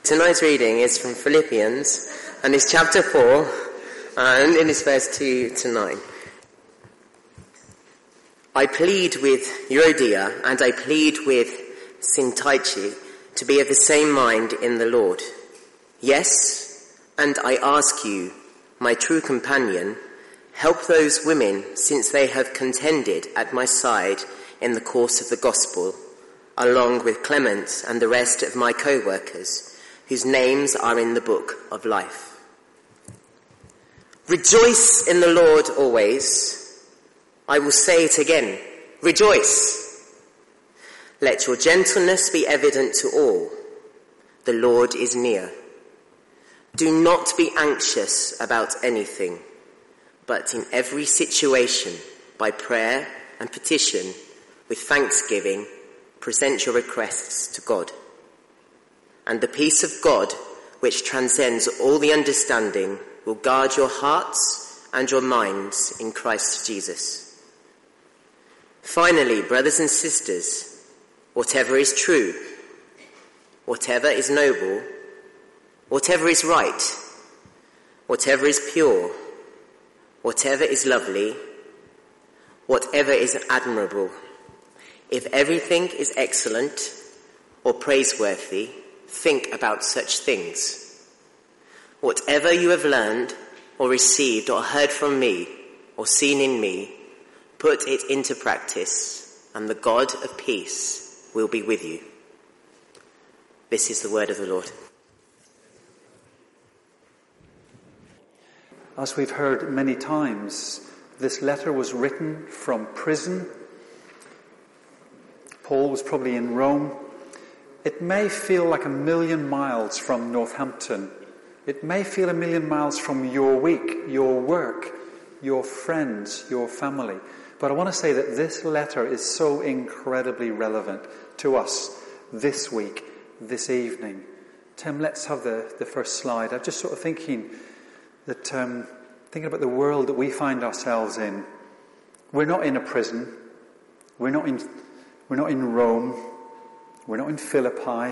Tonight's reading is from Philippians, and it's chapter 4, and in it's verse 2 to 9. I plead with Euodia and I plead with Syntyche to be of the same mind in the Lord. Yes, and I ask you, my true companion, help those women since they have contended at my side in the course of the gospel, along with Clement and the rest of my co-workers, whose names are in the book of life. Rejoice in the Lord always. I will say it again, rejoice. Let your gentleness be evident to all. The Lord is near. Do not be anxious about anything, but in every situation, by prayer and petition, with thanksgiving, present your requests to God. And the peace of God, which transcends all the understanding, will guard your hearts and your minds in Christ Jesus. Finally, brothers and sisters, whatever is true, whatever is noble, whatever is right, whatever is pure, whatever is lovely, whatever is admirable, if everything is excellent or praiseworthy, think about such things. Whatever you have learned or received or heard from me or seen in me, put it into practice, and the God of peace will be with you. This is the word of the Lord. As we've heard many times, this letter was written from prison. Paul was probably in Rome. It may feel like 1,000,000 miles from Northampton. It may feel 1,000,000 miles from your week, your work, your friends, your family. But I want to say that this letter is so incredibly relevant to us this week, this evening. Tim, let's have the first slide. I'm just sort of thinking about the world that we find ourselves in. We're not in a prison. We're not in Rome. We're not in Philippi.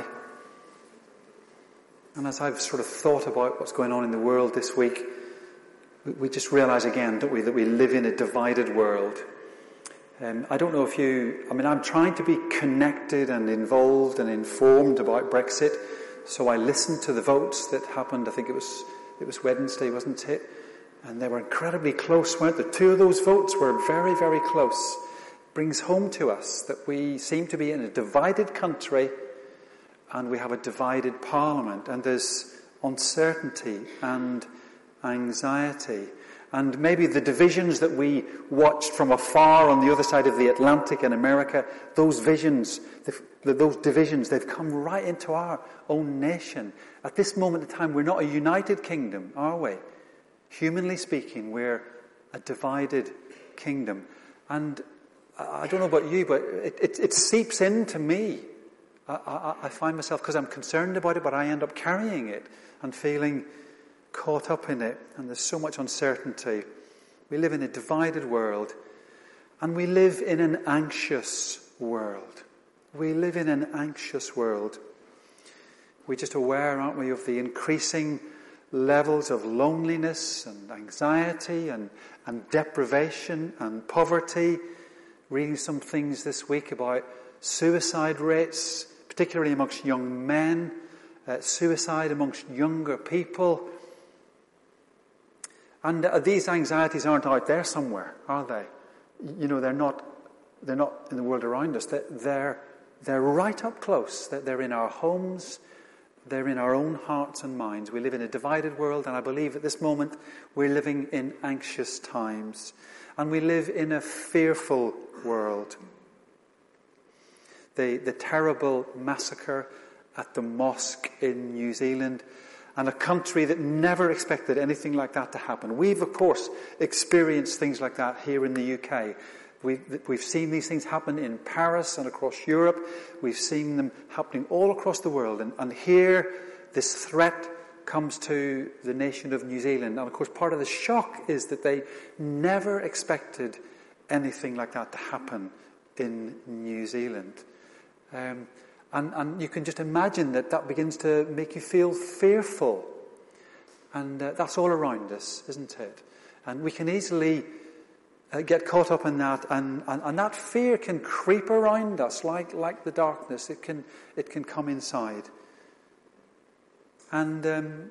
And as I've sort of thought about what's going on in the world this week, we just realise again, don't we, that we live in a divided world. I don't know if I'm trying to be connected and involved and informed about Brexit. So I listened to the votes that happened. I think it was Wednesday, wasn't it? And they were incredibly close, weren't they? 2 of those votes were very, very close. Brings home to us that we seem to be in a divided country and we have a divided parliament, and there's uncertainty and anxiety. And maybe the divisions that we watched from afar on the other side of the Atlantic in America, those divisions, they've come right into our own nation. At this moment in time, we're not a united kingdom, are we? Humanly speaking, we're a divided kingdom. And I don't know about you, but it seeps into me. I find myself, because I'm concerned about it, but I end up carrying it and feeling caught up in it. And there's so much uncertainty. We live in a divided world, and we live in an anxious world. We live in an anxious world. We're just aware, aren't we, of the increasing levels of loneliness and anxiety and deprivation and poverty. Reading some things this week about suicide rates, particularly amongst young men, suicide amongst younger people. And these anxieties aren't out there somewhere, are they? They're not in the world around us. They're right up close. They're in our homes. They're in our own hearts and minds. We live in a divided world, and I believe at this moment we're living in anxious times. And we live in a fearful world. The terrible massacre at the mosque in New Zealand, and a country that never expected anything like that to happen. We've, of course, experienced things like that here in the UK. We've seen these things happen in Paris and across Europe. We've seen them happening all across the world. And here, this threat comes to the nation of New Zealand. And of course, part of the shock is that they never expected anything like that to happen in New Zealand. And you can just imagine that begins to make you feel fearful. And that's all around us, isn't it? And we can easily get caught up in that, and that fear can creep around us like the darkness. It can come inside. And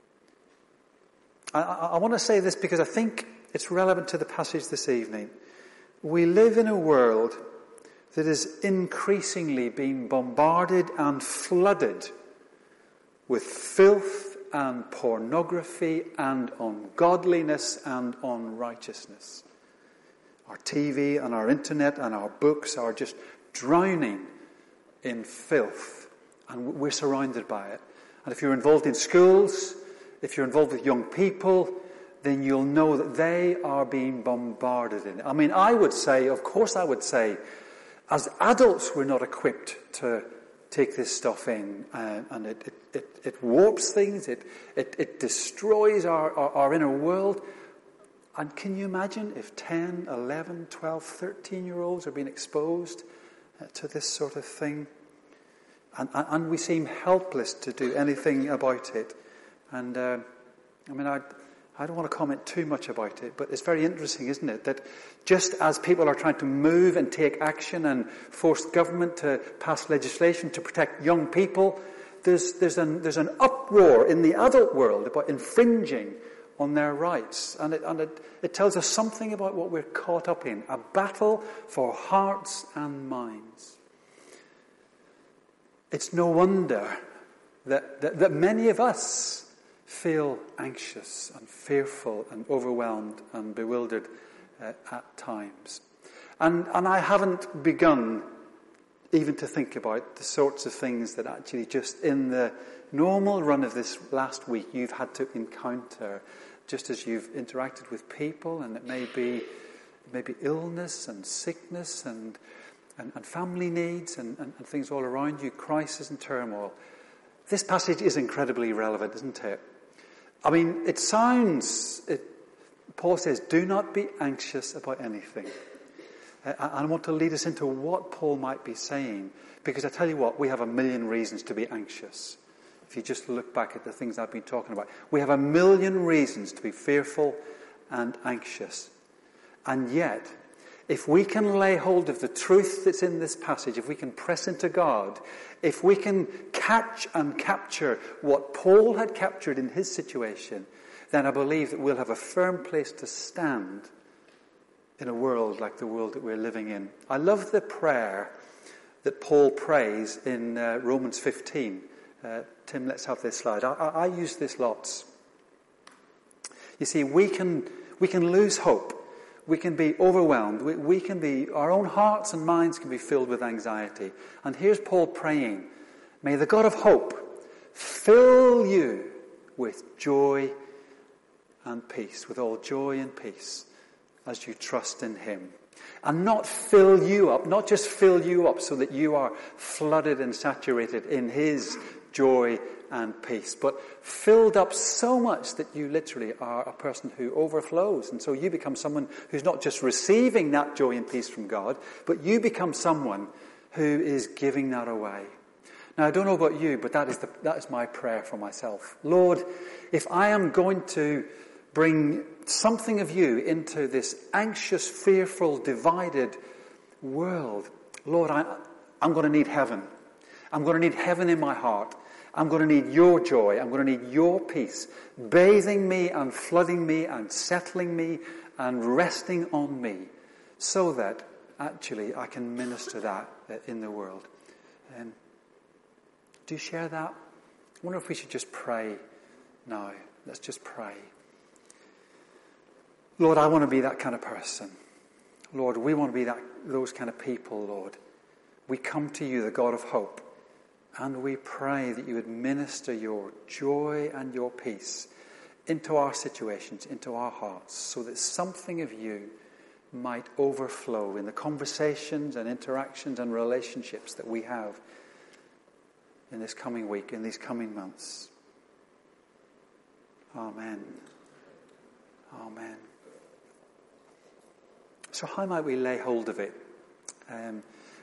I want to say this because I think it's relevant to the passage this evening. We live in a world that is increasingly being bombarded and flooded with filth and pornography and ungodliness and unrighteousness. Our TV and our internet and our books are just drowning in filth, and we're surrounded by it. And if you're involved in schools, if you're involved with young people, then you'll know that they are being bombarded in it. I mean, I would say, as adults we're not equipped to take this stuff in, and it warps things, it destroys our inner world. And can you imagine if 10, 11, 12, 13-year-olds are being exposed to this sort of thing? And we seem helpless to do anything about it. And I don't want to comment too much about it, but it's very interesting, isn't it, that just as people are trying to move and take action and force government to pass legislation to protect young people, there's an uproar in the adult world about infringing on their rights. And it tells us something about what we're caught up in, a battle for hearts and minds. It's no wonder that many of us feel anxious and fearful and overwhelmed and bewildered at times. And I haven't begun even to think about the sorts of things that actually just in the normal run of this last week you've had to encounter just as you've interacted with people, and it may be illness and sickness and family needs and things all around you, crisis and turmoil. This passage is incredibly relevant, isn't it? I mean, Paul says, do not be anxious about anything. I want to lead us into what Paul might be saying, because I tell you what, we have a million reasons to be anxious. If you just look back at the things I've been talking about, we have a million reasons to be fearful and anxious. And yet, if we can lay hold of the truth that's in this passage, if we can press into God, if we can catch and capture what Paul had captured in his situation, then I believe that we'll have a firm place to stand in a world like the world that we're living in. I love the prayer that Paul prays in Romans 15. Tim, let's have this slide. I use this lots. You see, we can lose hope. We can be overwhelmed. Our own hearts and minds can be filled with anxiety. And here's Paul praying, may the God of hope fill you with joy and peace, with all joy and peace as you trust in him. And not fill you up, not just fill you up so that you are flooded and saturated in his joy and peace, but filled up so much that you literally are a person who overflows. And so you become someone who's not just receiving that joy and peace from God, but you become someone who is giving that away. Now, I don't know about you, but that is my prayer for myself. Lord, if I am going to bring something of you into this anxious, fearful, divided world, Lord, I'm going to need heaven. I'm going to need heaven in my heart. I'm going to need your joy. I'm going to need your peace, bathing me and flooding me and settling me and resting on me, so that actually I can minister that in the world. Do you share that? I wonder if we should just pray now. Let's just pray. Lord, I want to be that kind of person. Lord, we want to be those kind of people, Lord. We come to you, the God of hope. And we pray that you would minister your joy and your peace into our situations, into our hearts, so that something of you might overflow in the conversations and interactions and relationships that we have in this coming week, in these coming months. Amen. Amen. So how might we lay hold of it?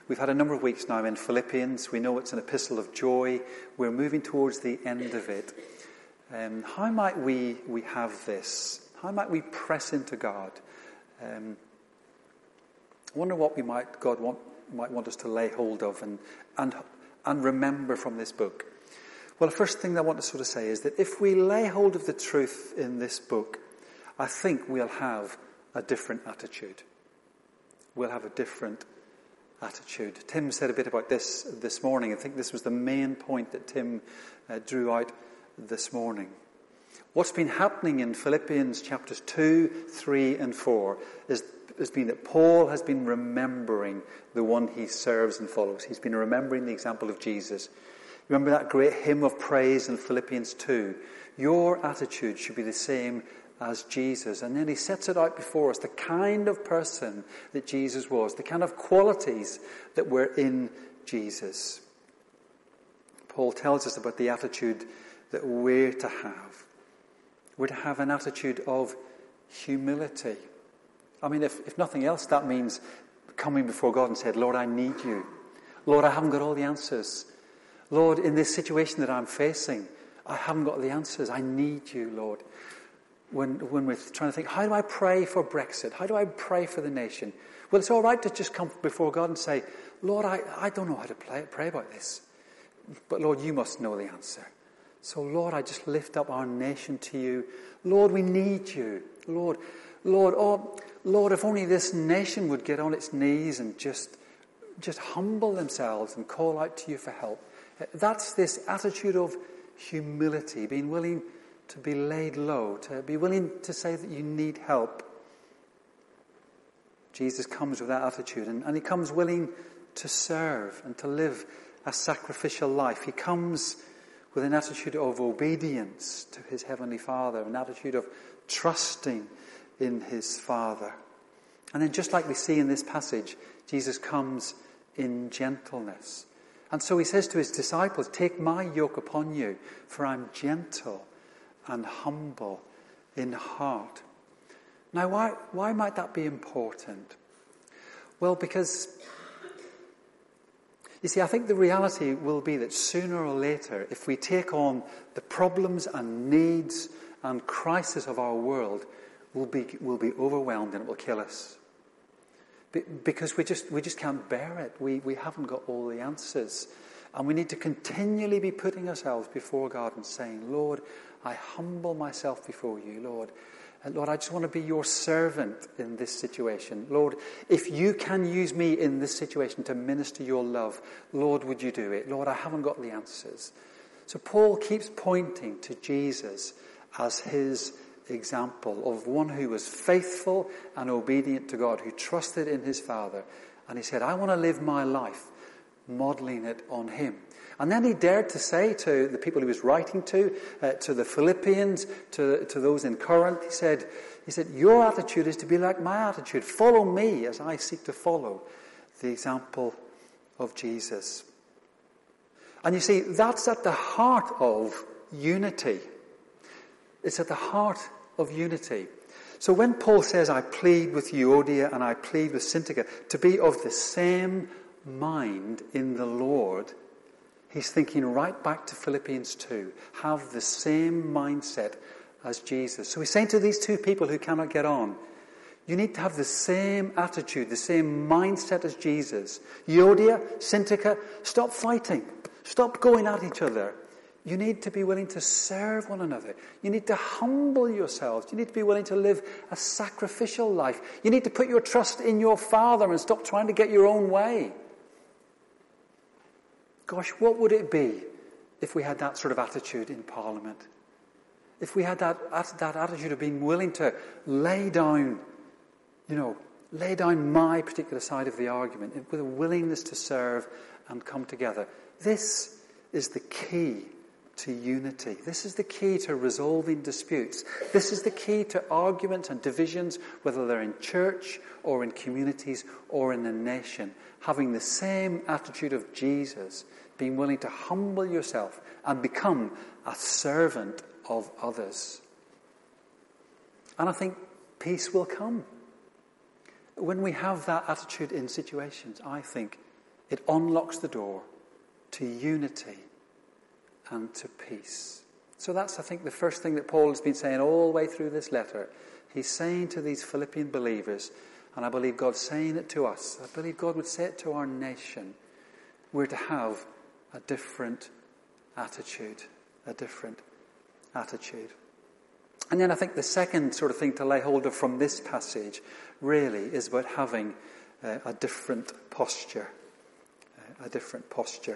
We've had a number of weeks now in Philippians. We know it's an epistle of joy. We're moving towards the end of it. How might we have this? How might we press into God? I wonder what God might want us to lay hold of and remember from this book. Well, the first thing I want to sort of say is that if we lay hold of the truth in this book, I think we'll have a different attitude. We'll have a different attitude. Tim said a bit about this morning. I think this was the main point that Tim drew out this morning. What's been happening in Philippians chapters 2, 3 and 4 has been that Paul has been remembering the one he serves and follows. He's been remembering the example of Jesus. Remember that great hymn of praise in Philippians 2? Your attitude should be the same as Jesus. And then he sets it out before us, the kind of person that Jesus was, the kind of qualities that were in Jesus. Paul tells us about the attitude that we're to have. We're to have an attitude of humility. I mean, if nothing else, that means coming before God and saying, Lord, I need you. Lord, I haven't got all the answers. Lord, in this situation that I'm facing, I haven't got the answers. I need you, Lord. When we're trying to think, how do I pray for Brexit? How do I pray for the nation? Well, it's all right to just come before God and say, Lord, I don't know how to pray about this. But Lord, you must know the answer. So Lord, I just lift up our nation to you. Lord, we need you. Lord, if only this nation would get on its knees and just humble themselves and call out to you for help. That's this attitude of humility, being willing to be laid low, to be willing to say that you need help. Jesus comes with that attitude, and he comes willing to serve and to live a sacrificial life. He comes with an attitude of obedience to his heavenly Father, an attitude of trusting in his Father. And then just like we see in this passage, Jesus comes in gentleness. And so he says to his disciples, take my yoke upon you, for I'm gentle and humble in heart. Now, why might that be important? Well, because, you see, I think the reality will be that sooner or later, if we take on the problems and needs and crisis of our world, we'll be overwhelmed and it will kill us. Because we just can't bear it. We haven't got all the answers. And we need to continually be putting ourselves before God and saying, Lord, I humble myself before you, Lord. And Lord, I just want to be your servant in this situation. Lord, if you can use me in this situation to minister your love, Lord, would you do it? Lord, I haven't got the answers. So Paul keeps pointing to Jesus as his example of one who was faithful and obedient to God, who trusted in his Father. And he said, I want to live my life modeling it on him. And then he dared to say to the people he was writing to the Philippians, to those in Corinth, he said, your attitude is to be like my attitude. Follow me as I seek to follow the example of Jesus. And you see, that's at the heart of unity. It's at the heart of unity. So when Paul says, I plead with Euodia and I plead with Syntyche to be of the same mind in the Lord, he's thinking right back to Philippians 2. Have the same mindset as Jesus. So he's saying to these two people who cannot get on, you need to have the same attitude, the same mindset as Jesus. Euodia, Syntyche, stop fighting. Stop going at each other. You need to be willing to serve one another. You need to humble yourselves. You need to be willing to live a sacrificial life. You need to put your trust in your Father and stop trying to get your own way. Gosh, what would it be if we had that sort of attitude in Parliament? If we had that attitude of being willing to lay down my particular side of the argument with a willingness to serve and come together. This is the key to unity. This is the key to resolving disputes. This is the key to arguments and divisions, whether they're in church or in communities or in a nation. Having the same attitude of Jesus, being willing to humble yourself and become a servant of others. And I think peace will come. When we have that attitude in situations, I think It unlocks the door to unity and to peace. So that's, I think, the first thing that Paul has been saying all the way through this letter. He's saying to these Philippian believers, and I believe God's saying it to us, I believe God would say it to our nation, we're to have a different attitude. A different attitude. And then I think the second sort of thing to lay hold of from this passage really is about having a different posture. A different posture.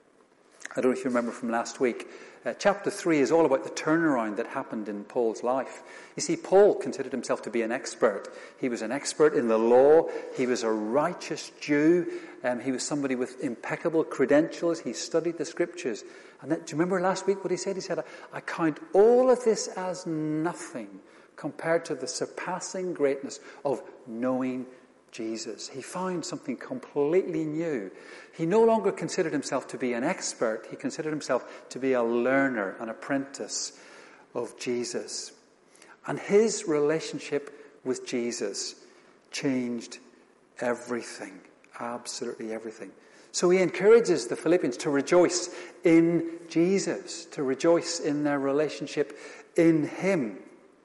I don't know if you remember from last week. Chapter 3 is all about the turnaround that happened in Paul's life. You see, Paul considered himself to be an expert. He was an expert in the law. He was a righteous Jew. He was somebody with impeccable credentials. He studied the scriptures. And then, do you remember last week what he said? He said, I count all of this as nothing compared to the surpassing greatness of knowing Jesus. He found something completely new. He no longer considered himself to be an expert. He considered himself to be a learner, an apprentice of Jesus. And his relationship with Jesus changed everything, absolutely everything. So he encourages the Philippians to rejoice in Jesus, to rejoice in their relationship in him,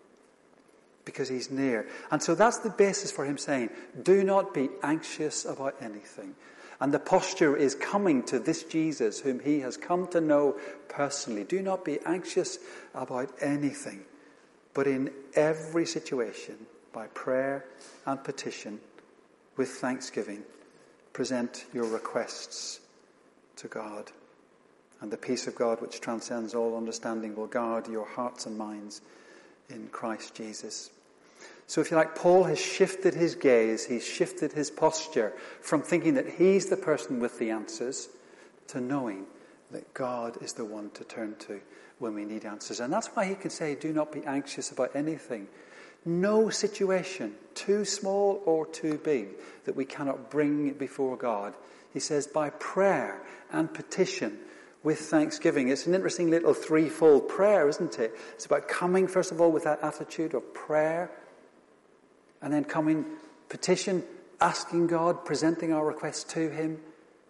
because he's near. And so that's the basis for him saying, do not be anxious about anything. And the posture is coming to this Jesus whom he has come to know personally. Do not be anxious about anything, but in every situation, by prayer and petition, with thanksgiving, present your requests to God. And the peace of God, which transcends all understanding, will guard your hearts and minds in Christ Jesus. So if you like, Paul has shifted his gaze, he's shifted his posture from thinking that he's the person with the answers to knowing that God is the one to turn to when we need answers. And that's why he can say, do not be anxious about anything. No situation, too small or too big, that we cannot bring before God. He says, by prayer and petition with thanksgiving. It's an interesting little threefold prayer, isn't it? It's about coming, first of all, with that attitude of prayer, and then coming, petition, asking God, presenting our requests to him,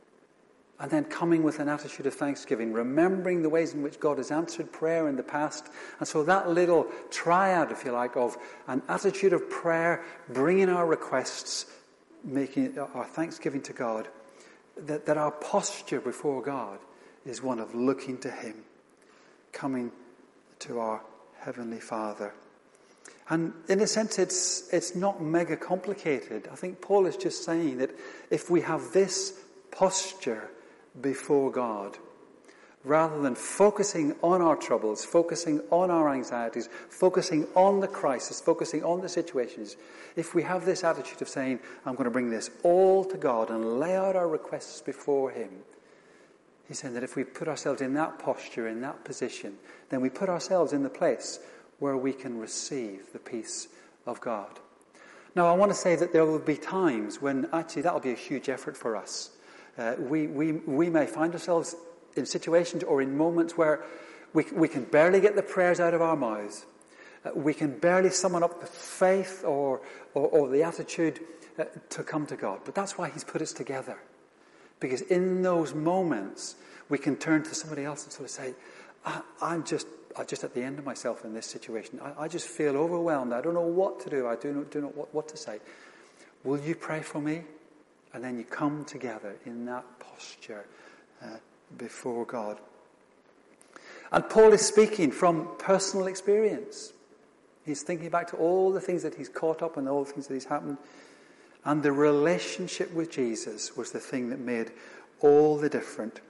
and then coming with an attitude of thanksgiving, remembering the ways in which God has answered prayer in the past. And so that little triad, if you like, of an attitude of prayer, bringing our requests, making our thanksgiving to God, that our posture before God is one of looking to him, coming to our Heavenly Father. And in a sense, it's not mega complicated. I think Paul is just saying that if we have this posture before God, rather than focusing on our troubles, focusing on our anxieties, focusing on the crisis, focusing on the situations, if we have this attitude of saying, I'm going to bring this all to God and lay out our requests before him, he's saying that if we put ourselves in that posture, in that position, then we put ourselves in the place where we can receive the peace of God. Now, I want to say that there will be times when actually that will be a huge effort for us. We may find ourselves in situations or in moments where we can barely get the prayers out of our mouths. We can barely summon up the faith or the attitude to come to God. But that's why he's put us together. Because in those moments, we can turn to somebody else and sort of say, I'm just at the end of myself in this situation. I just feel overwhelmed. I don't know what to do. I do not know what to say. Will you pray for me? And then you come together in that posture before God. And Paul is speaking from personal experience. He's thinking back to all the things that he's caught up and all the things that he's happened. And the relationship with Jesus was the thing that made all the difference.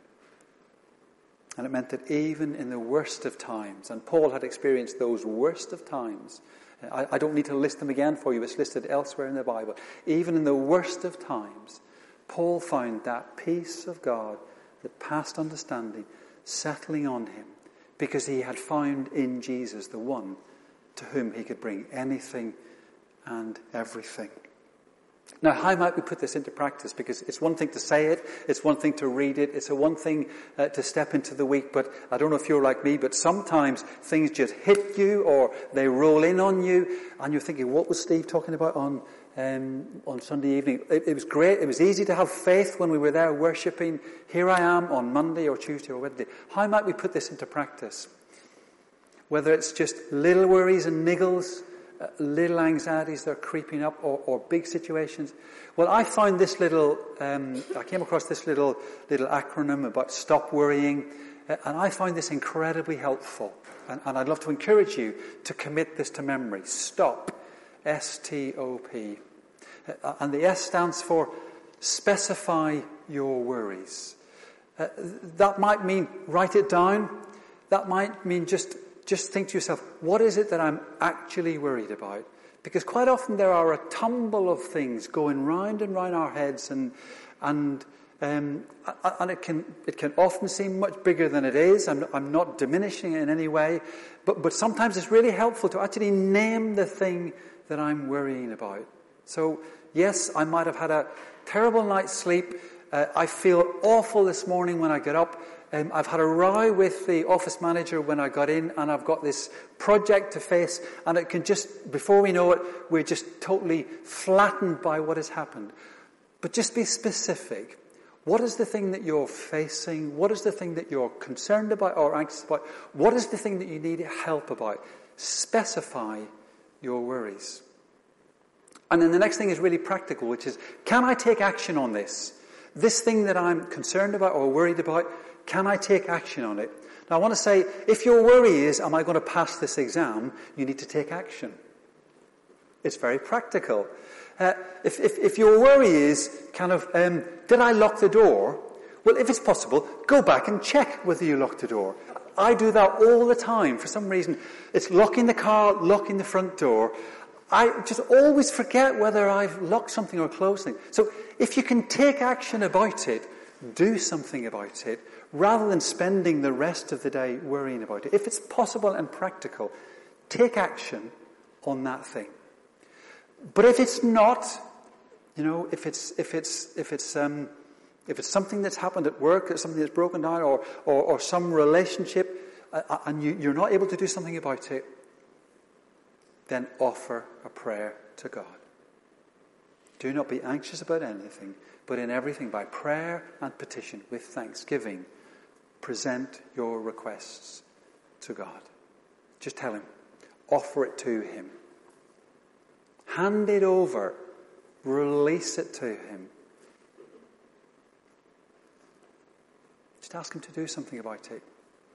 And it meant that even in the worst of times, and Paul had experienced those worst of times, I don't need to list them again for you, it's listed elsewhere in the Bible. Even in the worst of times, Paul found that peace of God that passed understanding settling on him, because he had found in Jesus the one to whom he could bring anything and everything. Now, how might we put this into practice? Because it's one thing to say it, it's one thing to read it, it's one thing to step into the week, but I don't know if you're like me, but sometimes things just hit you or they roll in on you and you're thinking, what was Steve talking about on on Sunday evening. It was great. It was easy to have faith when we were there worshipping. Here I am on Monday or Tuesday or Wednesday. How might we put this into practice? Whether it's just little worries and niggles, little anxieties that are creeping up, or big situations. Well, I found this I came across this little acronym about stop worrying, and I find this incredibly helpful. And I'd love to encourage you to commit this to memory. STOP. S-T-O-P. And the S stands for specify your worries. That might mean write it down. That might mean just think to yourself, what is it that I'm actually worried about? Because quite often there are a tumble of things going round and round our heads, and it can often seem much bigger than it is. I'm not diminishing it in any way, but sometimes it's really helpful to actually name the thing that I'm worrying about. So yes, I might have had a terrible night's sleep. I feel awful this morning when I get up. I've had a row with the office manager when I got in, and I've got this project to face, and it can just, before we know it, we're just totally flattened by what has happened. But just be specific. What is the thing that you're facing? What is the thing that you're concerned about or anxious about? What is the thing that you need help about? Specify your worries. And then the next thing is really practical, which is, can I take action on this? This thing that I'm concerned about or worried about, can I take action on it? Now I want to say, if your worry is, am I going to pass this exam? You need to take action. It's very practical. If your worry is did I lock the door? Well, if it's possible, go back and check whether you locked the door. I do that all the time. For some reason, it's locking the car, locking the front door. I just always forget whether I've locked something or closed something. So if you can take action about it, do something about it, rather than spending the rest of the day worrying about it. If it's possible and practical, take action on that thing. But if it's not, if it's something that's happened at work, it's something that's broken down, or some relationship, and you're not able to do something about it, then offer a prayer to God. Do not be anxious about anything, but in everything by prayer and petition with thanksgiving, present your requests to God. Just tell him. Offer it to him. Hand it over. Release it to him. Just ask him to do something about it.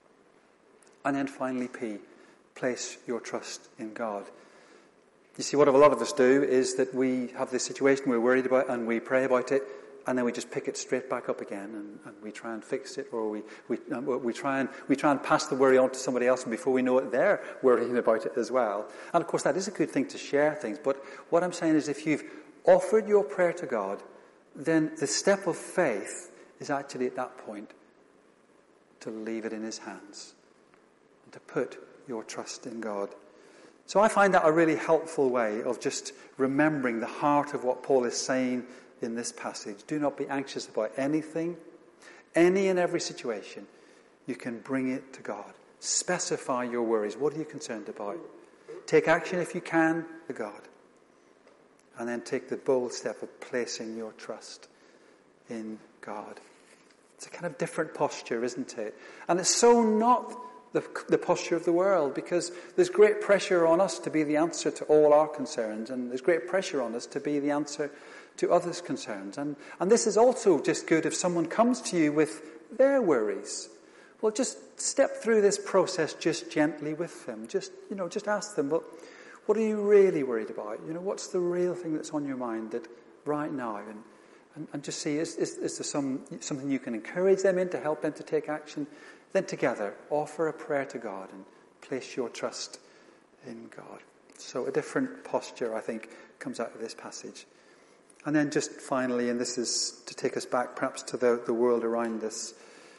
And then finally, P, place your trust in God. You see, what a lot of us do is that we have this situation we're worried about, and we pray about it, and then we just pick it straight back up again, and we try and fix it, or we try and pass the worry on to somebody else, and before we know it, they're worrying about it as well. And of course, that is a good thing to share things. But what I'm saying is, if you've offered your prayer to God, then the step of faith is actually at that point to leave it in his hands and to put your trust in God. So I find that a really helpful way of just remembering the heart of what Paul is saying in this passage. Do not be anxious about anything, any and every situation. You can bring it to God. Specify your worries. What are you concerned about? Take action if you can to God. And then take the bold step of placing your trust in God. It's a kind of different posture, isn't it? And it's so not the posture of the world, because there's great pressure on us to be the answer to all our concerns, and there's great pressure on us to be the answer to others' concerns. And this is also just good if someone comes to you with their worries. Well, just step through this process just gently with them. Just ask them, well, what are you really worried about? What's the real thing that's on your mind that right now? And just see, is there something you can encourage them in to help them to take action? Then together, offer a prayer to God and place your trust in God. So a different posture, I think, comes out of this passage. And then just finally, and this is to take us back perhaps to the world around us,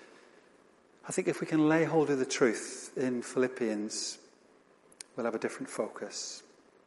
I think if we can lay hold of the truth in Philippians, we'll have a different focus.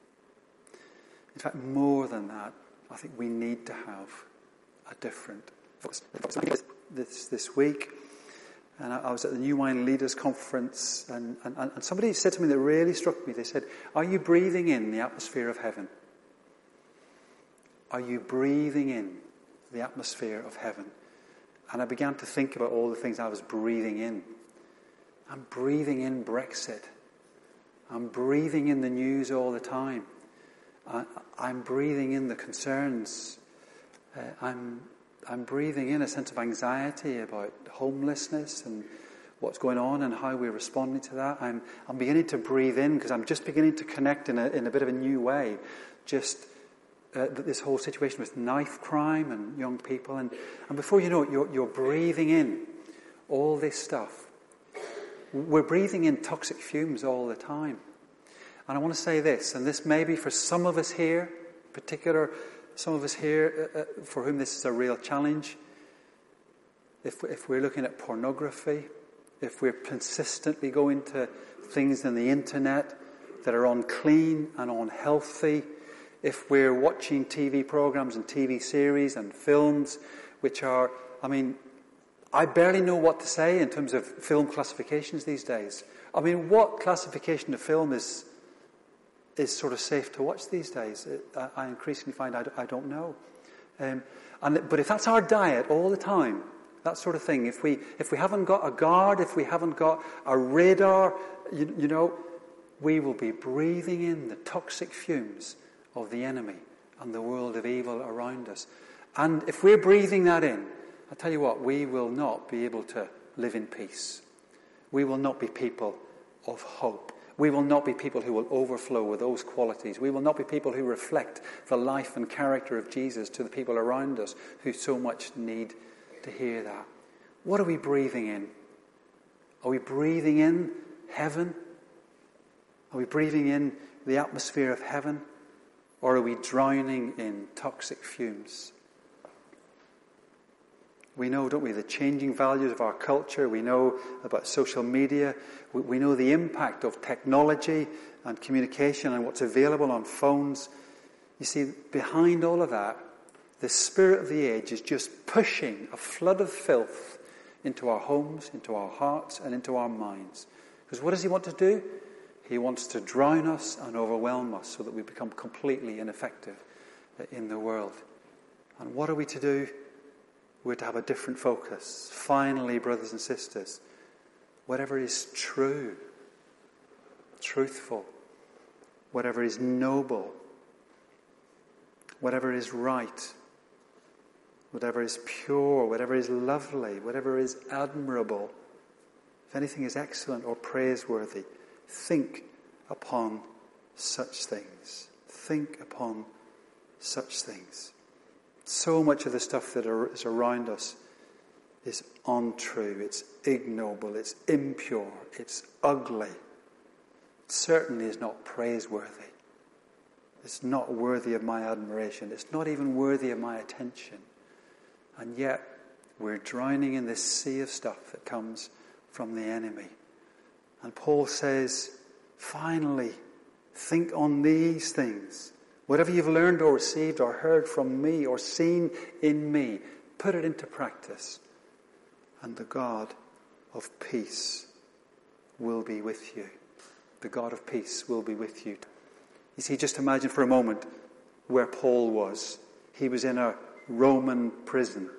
In fact, more than that, I think we need to have a different focus. This week, and I was at the New Wine Leaders Conference, and somebody said something that really struck me. They said, are you breathing in the atmosphere of heaven? Are you breathing in the atmosphere of heaven? And I began to think about all the things I was breathing in. I'm breathing in Brexit. I'm breathing in the news all the time. I'm breathing in the concerns. I'm breathing in a sense of anxiety about homelessness and what's going on and how we're responding to that. I'm beginning to breathe in because I'm just beginning to connect in a bit of a new way. Just this whole situation with knife crime and young people. And before you know it, you're breathing in all this stuff. We're breathing in toxic fumes all the time. And I want to say this, and this may be for some of us here, in particular, some of us here for whom this is a real challenge. If we're looking at pornography, if we're consistently going to things on the internet that are unclean and unhealthy, if we're watching TV programs and TV series and films which are, I barely know what to say in terms of film classifications these days. What classification of film is sort of safe to watch these days? I increasingly find I don't know. But if that's our diet all the time, that sort of thing, if we haven't got a guard, if we haven't got a radar, we will be breathing in the toxic fumes of the enemy and the world of evil around us. And if we're breathing that in, I tell you what, we will not be able to live in peace. We will not be people of hope. We will not be people who will overflow with those qualities. We will not be people who reflect the life and character of Jesus to the people around us who so much need to hear that. What are we breathing in? Are we breathing in heaven? Are we breathing in the atmosphere of heaven? Or are we drowning in toxic fumes? We know, don't we, the changing values of our culture. We know about social media. We know the impact of technology and communication and what's available on phones. You see, behind all of that, the spirit of the age is just pushing a flood of filth into our homes, into our hearts, and into our minds. Because what does he want to do? He wants to drown us and overwhelm us so that we become completely ineffective in the world. And what are we to do? We're to have a different focus. Finally, brothers and sisters, whatever is true, truthful, whatever is noble, whatever is right, whatever is pure, whatever is lovely, whatever is admirable, if anything is excellent or praiseworthy, think upon such things. Think upon such things. So much of the stuff that is around us is untrue, it's ignoble, it's impure, it's ugly. It certainly is not praiseworthy. It's not worthy of my admiration. It's not even worthy of my attention. And yet, we're drowning in this sea of stuff that comes from the enemy. And Paul says, finally, think on these things. Whatever you've learned or received or heard from me or seen in me, put it into practice. And the God of peace will be with you. The God of peace will be with you. You see, just imagine for a moment where Paul was. He was in a Roman prison.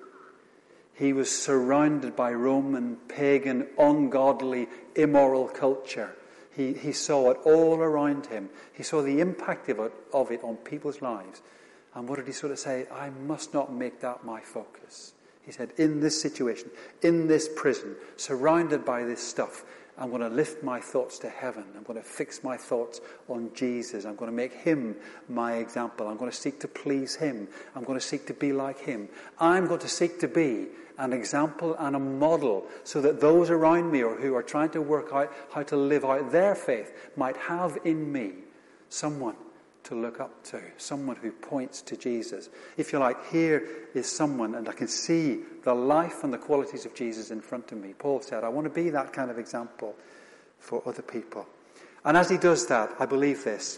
He was surrounded by Roman, pagan, ungodly, immoral culture. He saw it all around him. He saw the impact of it on people's lives. And what did he sort of say? I must not make that my focus. He said, in this situation, in this prison, surrounded by this stuff, I'm going to lift my thoughts to heaven. I'm going to fix my thoughts on Jesus. I'm going to make him my example. I'm going to seek to please him. I'm going to seek to be like him. I'm going to seek to be an example and a model so that those around me or who are trying to work out how to live out their faith might have in me someone to look up to, someone who points to Jesus. If you like, here is someone, and I can see the life and the qualities of Jesus in front of me. Paul said, I want to be that kind of example for other people. And as he does that, I believe this.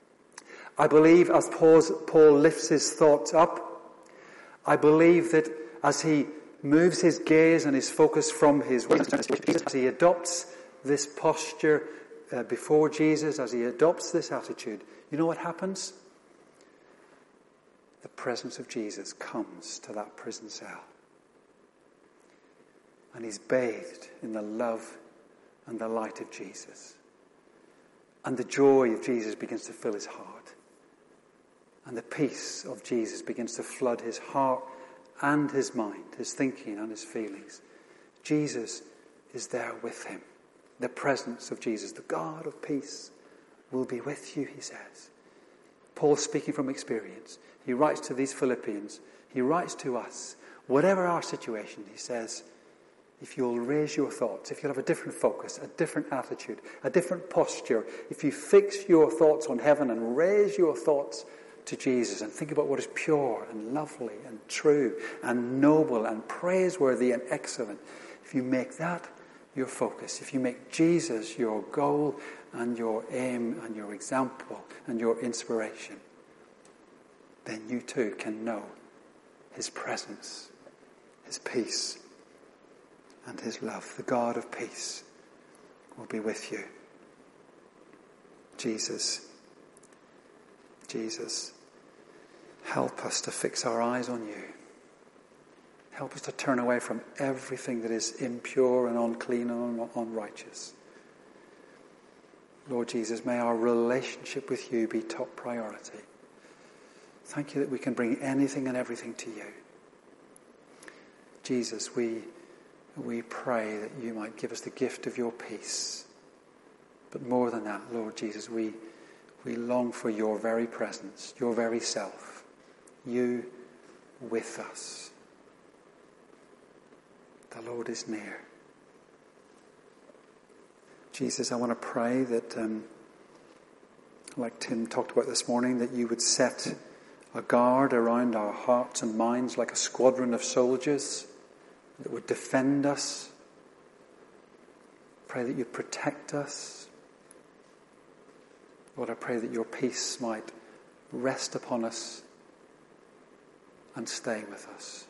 I believe as Paul lifts his thoughts up, I believe that as he moves his gaze and his focus from his ways, as he adopts this posture before Jesus, as he adopts this attitude, you know what happens? the presence of Jesus comes to that prison cell. And he's bathed in the love and the light of Jesus. And the joy of Jesus begins to fill his heart. And the peace of Jesus begins to flood his heart and his mind, his thinking and his feelings. Jesus is there with him. The presence of Jesus, the God of peace, will be with you, he says. Paul, speaking from experience, he writes to these Philippians, he writes to us, whatever our situation, he says, if you'll raise your thoughts, if you'll have a different focus, a different attitude, a different posture, if you fix your thoughts on heaven and raise your thoughts to Jesus and think about what is pure and lovely and true and noble and praiseworthy and excellent, if you make that your focus, if you make Jesus your goal and your aim and your example and your inspiration, then you too can know his presence, his peace, and his love. The God of peace will be with you. Jesus, help us to fix our eyes on you. Help us to turn away from everything that is impure and unclean and unrighteous. Lord Jesus, may our relationship with you be top priority. Thank you that we can bring anything and everything to you. Jesus, we pray that you might give us the gift of your peace. But more than that, Lord Jesus, we long for your very presence, your very self, you with us. The Lord is near. Jesus, I want to pray that, like Tim talked about this morning, that you would set a guard around our hearts and minds like a squadron of soldiers that would defend us. Pray that you protect us. Lord, I pray that your peace might rest upon us and stay with us.